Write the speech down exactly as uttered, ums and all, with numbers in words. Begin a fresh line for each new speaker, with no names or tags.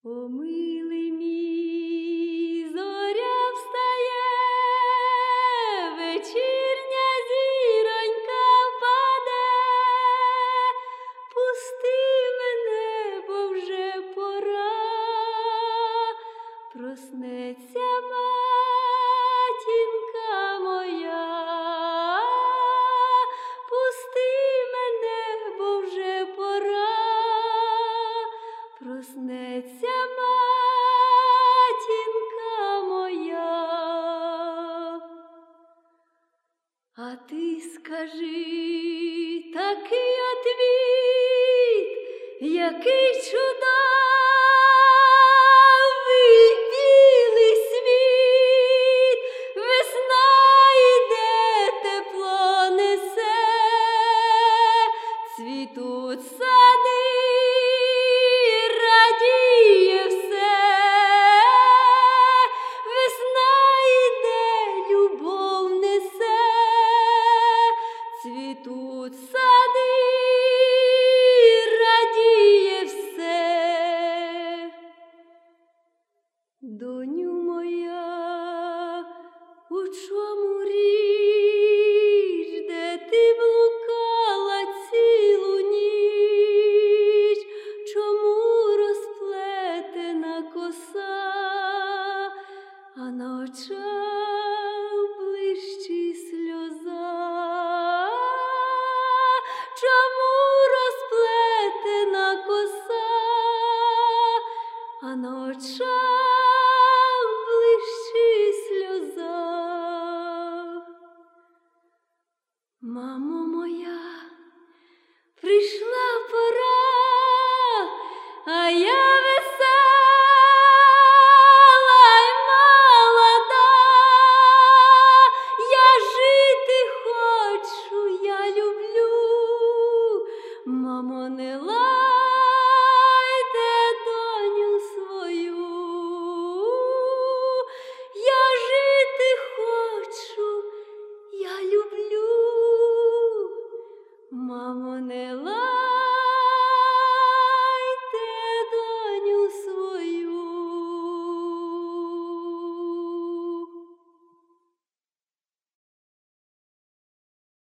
О, милий мій, зоря встає, вечірня зіронька впаде, пусти мене, бо вже пора, проснеться матінка моя, пусти мене, бо вже пора, проснеться матінка моя. А ти скажи такий отвіт, який чудовий білий світ, весна йде, тепло несе, цвітуть сади, радіє все, весна йде, любов несе, цвітуть сади, радіє все. Доню моя, у чому річ, де ти блукала цілу ніч, чому розплетена коса, а на очах блищить сльоза? Чому розплетена коса, а на очах